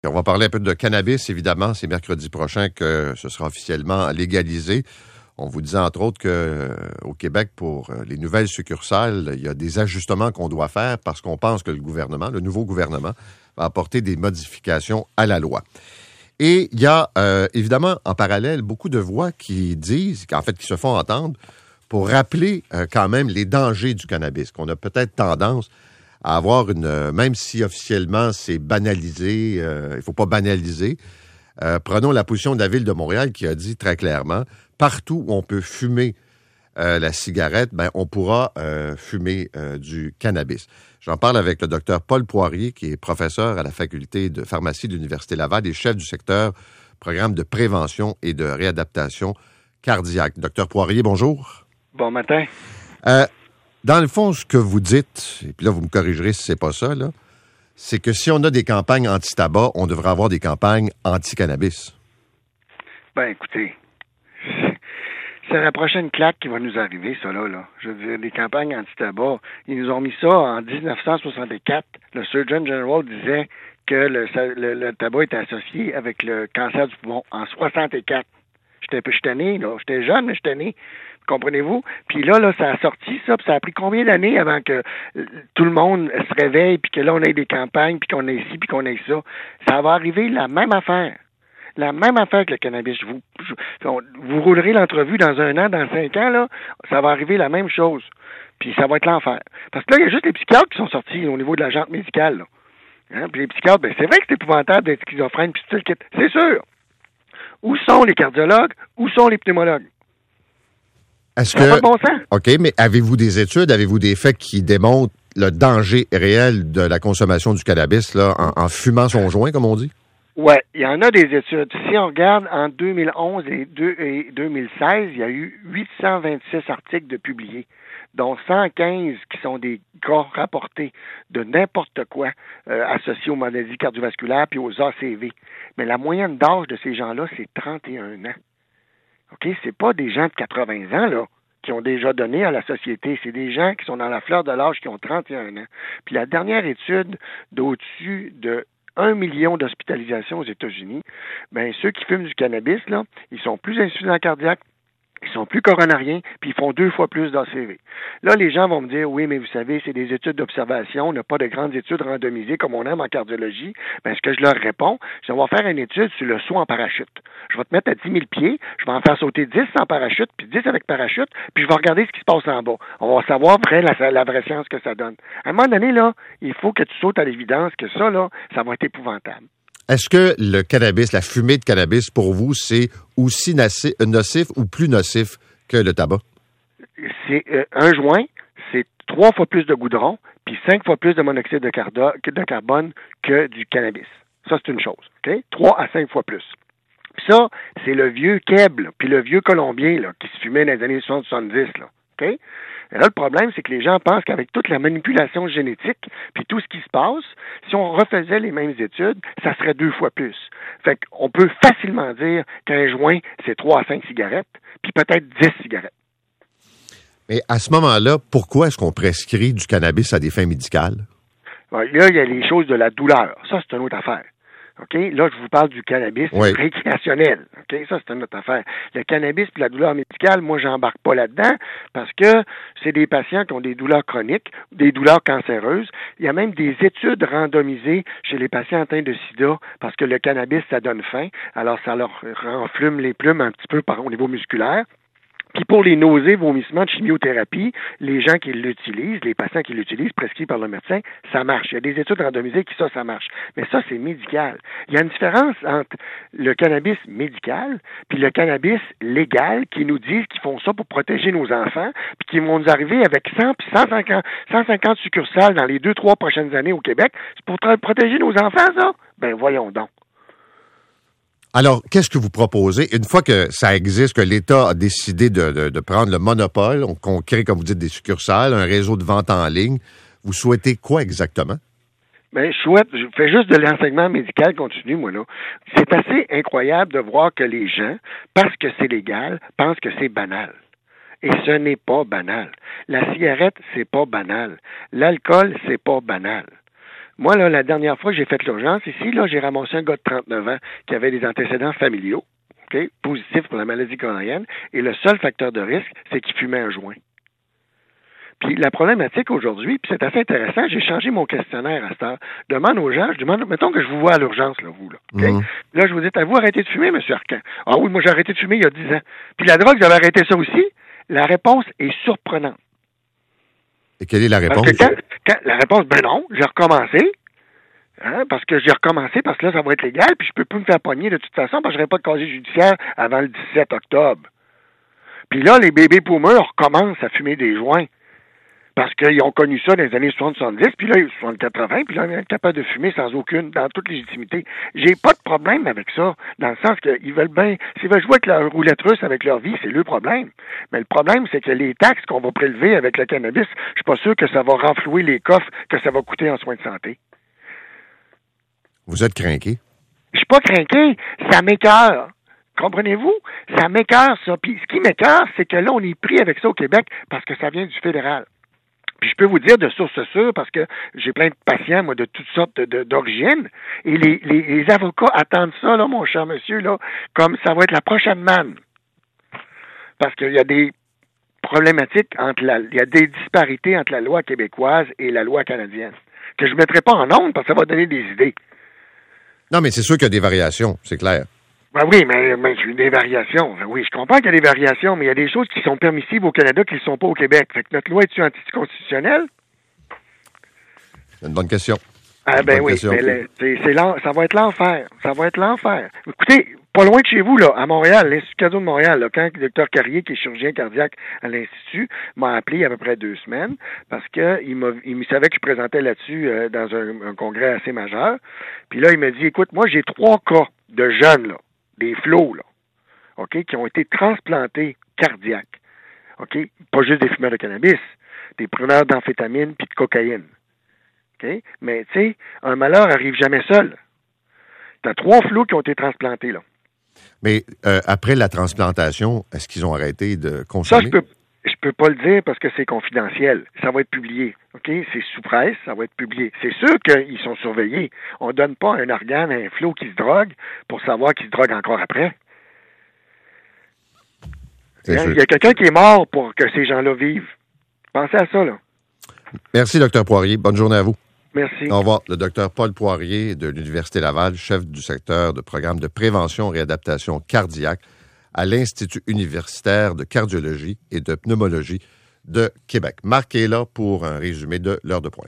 On va parler un peu de cannabis, évidemment. C'est mercredi prochain que ce sera officiellement légalisé. On vous disait, entre autres, qu'au Québec, pour les nouvelles succursales, il y a des ajustements qu'on doit faire parce qu'on pense que le nouveau gouvernement, va apporter des modifications à la loi. Et il y a, évidemment, en parallèle, beaucoup de voix qui disent, qui se font entendre pour rappeler quand même les dangers du cannabis, qu'on a peut-être tendance à avoir même si officiellement c'est banalisé, il ne faut pas banaliser. Prenons la position de la Ville de Montréal qui a dit très clairement, partout où on peut fumer la cigarette, on pourra fumer du cannabis. J'en parle avec le docteur Paul Poirier, qui est professeur à la faculté de pharmacie de l'Université Laval et chef du secteur programme de prévention et de réadaptation cardiaque. Docteur Poirier, bonjour. Bon matin. Dans le fond, ce que vous dites, et puis là, vous me corrigerez si c'est pas ça, là, c'est que si on a des campagnes anti-tabac, on devrait avoir des campagnes anti-cannabis. Écoutez, c'est la prochaine claque qui va nous arriver, ça là. Je veux dire, des campagnes anti-tabac. Ils nous ont mis ça en 1964. Le Surgeon General disait que le tabac était associé avec le cancer du poumon en 64. J'étais né, là. J'étais jeune, mais j'étais né. Comprenez-vous? Puis là, ça a sorti ça, puis ça a pris combien d'années avant que tout le monde se réveille, puis que là, on ait des campagnes, puis qu'on ait ci, puis qu'on ait ça. Ça va arriver la même affaire. La même affaire que le cannabis. Vous roulerez l'entrevue dans 1 an, dans 5 ans, là, ça va arriver la même chose. Puis ça va être l'enfer. Parce que là, il y a juste les psychiatres qui sont sortis au niveau de la jante médicale, là. Hein? Puis les psychiatres, c'est vrai que c'est épouvantable d'être schizophrène, puis tout le kit. C'est sûr. Où sont les cardiologues? Où sont les pneumologues? Est-ce ça n'a pas de bon sens. OK, mais avez-vous des études, avez-vous des faits qui démontrent le danger réel de la consommation du cannabis là, en fumant son joint, comme on dit? Oui, il y en a des études. Si on regarde en 2011 et 2016, il y a eu 826 articles de publiés, dont 115 qui sont des cas rapportés de n'importe quoi associés aux maladies cardiovasculaires puis aux ACV. Mais la moyenne d'âge de ces gens-là, c'est 31 ans. OK? C'est pas des gens de 80 ans, là, qui ont déjà donné à la société. C'est des gens qui sont dans la fleur de l'âge qui ont 31 ans. Puis la dernière étude d'au-dessus de 1 million d'hospitalisations aux États-Unis, ceux qui fument du cannabis, là, ils sont plus insuffisants cardiaques, ils sont plus coronariens, puis ils font 2 fois plus d'ACV. Là, les gens vont me dire, oui, mais vous savez, c'est des études d'observation, on n'a pas de grandes études randomisées comme on aime en cardiologie. Ce que je leur réponds, c'est on va faire une étude sur le saut en parachute. Je vais te mettre à 10 000 pieds, je vais en faire sauter 10 sans parachute, puis 10 avec parachute, puis je vais regarder ce qui se passe en bas. On va savoir la vraie science que ça donne. À un moment donné, là, il faut que tu sautes à l'évidence que ça, là, ça va être épouvantable. Est-ce que le cannabis, la fumée de cannabis, pour vous, c'est aussi nocif ou plus nocif que le tabac? C'est un joint, c'est 3 fois plus de goudron, puis 5 fois plus de monoxyde de carbone que du cannabis. Ça, c'est une chose, OK? 3 à 5 fois plus. Puis ça, c'est le vieux Keb, puis le vieux Colombien là, qui se fumait dans les années 70, là, OK? Et là, le problème, c'est que les gens pensent qu'avec toute la manipulation génétique, puis tout ce qui se passe, si on refaisait les mêmes études, ça serait 2 fois plus. Fait qu'on peut facilement dire qu'un joint, c'est 3 à 5 cigarettes, puis peut-être 10 cigarettes. Mais à ce moment-là, pourquoi est-ce qu'on prescrit du cannabis à des fins médicales? Là, il y a les choses de la douleur. Ça, c'est une autre affaire. OK? Là, je vous parle du cannabis récréationnel. OK? Ça, c'est une autre affaire. Le cannabis et la douleur médicale, moi, j'embarque pas là-dedans parce que c'est des patients qui ont des douleurs chroniques, des douleurs cancéreuses. Il y a même des études randomisées chez les patients atteints de sida parce que le cannabis, ça donne faim. Alors, ça leur renflume les plumes un petit peu au niveau musculaire. Puis pour les nausées, vomissements de chimiothérapie, les gens qui l'utilisent, les patients qui l'utilisent, prescrits par le médecin, ça marche. Il y a des études randomisées qui ça marche. Mais ça, c'est médical. Il y a une différence entre le cannabis médical puis le cannabis légal qui nous disent qu'ils font ça pour protéger nos enfants puis qui vont nous arriver avec 100 puis 150 succursales dans les 2-3 prochaines années au Québec. C'est pour protéger nos enfants, ça? Voyons donc. Alors, qu'est-ce que vous proposez? Une fois que ça existe, que l'État a décidé de prendre le monopole, qu'on crée, comme vous dites, des succursales, un réseau de vente en ligne, vous souhaitez quoi exactement? Je fais juste de l'enseignement médical continu, moi, là. C'est assez incroyable de voir que les gens, parce que c'est légal, pensent que c'est banal. Et ce n'est pas banal. La cigarette, c'est pas banal. L'alcool, c'est pas banal. Moi, là, la dernière fois que j'ai fait l'urgence ici, là, j'ai ramassé un gars de 39 ans qui avait des antécédents familiaux, OK, positifs pour la maladie coronarienne, et le seul facteur de risque, c'est qu'il fumait un joint. Puis la problématique aujourd'hui, puis c'est assez intéressant, j'ai changé mon questionnaire à cette heure. Demande aux gens, mettons que je vous vois à l'urgence, là, vous, là. OK? Là, je vous dis, avez-vous arrêté de fumer, M. Arcan? Ah oui, moi, j'ai arrêté de fumer il y a 10 ans. Puis la drogue, j'avais arrêté ça aussi. La réponse est surprenante. Et quelle est la réponse? Parce que la réponse, ben non, j'ai recommencé. Hein, parce que j'ai recommencé, parce que là, ça va être légal, puis je peux plus me faire pogner de toute façon, parce que je n'aurai pas de casier judiciaire avant le 17 octobre. Puis là, les bébés poumeurs recommencent à fumer des joints. Parce qu'ils ont connu ça dans les années 70, puis là, ils sont en 80, puis là, ils sont capables de fumer dans toute légitimité. J'ai pas de problème avec ça, dans le sens qu'ils veulent bien, s'ils veulent jouer avec leur roulette russe avec leur vie, c'est le problème. Mais le problème, c'est que les taxes qu'on va prélever avec le cannabis, je suis pas sûr que ça va renflouer les coffres que ça va coûter en soins de santé. Vous êtes crinqué? Je suis pas crinqué, ça m'écoeure. Comprenez-vous? Ça m'écoeure, ça. Puis ce qui m'écoeure, c'est que là, on est pris avec ça au Québec parce que ça vient du fédéral. Puis je peux vous dire de source sûre, parce que j'ai plein de patients, moi, de toutes sortes d'origines, et les avocats attendent ça, là, mon cher monsieur, là, comme ça va être la prochaine manne. Parce qu'il y a des problématiques il y a des disparités entre la loi québécoise et la loi canadienne, que je ne mettrai pas en ondes, parce que ça va donner des idées. Non, mais c'est sûr qu'il y a des variations, c'est clair. Ben oui, mais des variations. Ben oui, je comprends qu'il y a des variations, mais il y a des choses qui sont permissibles au Canada qui ne le sont pas au Québec. Fait que notre loi est-tu anticonstitutionnelle? C'est une bonne question. Ah ben oui, mais ça va être l'enfer. Ça va être l'enfer. Écoutez, pas loin de chez vous, là, à Montréal, l'Institut Cadeau de Montréal, là, quand le docteur Carrier, qui est chirurgien cardiaque à l'Institut, m'a appelé il y a à peu près 2 semaines, parce que il savait que je présentais là-dessus dans un congrès assez majeur. Puis là, il m'a dit, écoute, moi, j'ai 3 cas de jeunes, là, des flots, là, OK, qui ont été transplantés cardiaques. OK? Pas juste des fumeurs de cannabis, des preneurs d'amphétamine puis de cocaïne. OK? Mais, tu sais, un malheur arrive jamais seul. Tu as 3 flots qui ont été transplantés, là. Mais après la transplantation, est-ce qu'ils ont arrêté de consommer? Ça, je peux pas le dire parce que c'est confidentiel. Ça va être publié. OK? C'est sous presse, ça va être publié. C'est sûr qu'ils sont surveillés. On donne pas un organe à un flot qui se drogue pour savoir qu'il se drogue encore après. Il y a quelqu'un qui est mort pour que ces gens-là vivent. Pensez à ça, là. Merci, Dr. Poirier. Bonne journée à vous. Merci. Au revoir. Le Dr. Paul Poirier de l'Université Laval, chef du secteur de programme de prévention et réadaptation cardiaque à l'Institut universitaire de cardiologie et de pneumologie de Québec. Marc est là pour un résumé de l'heure de pointe.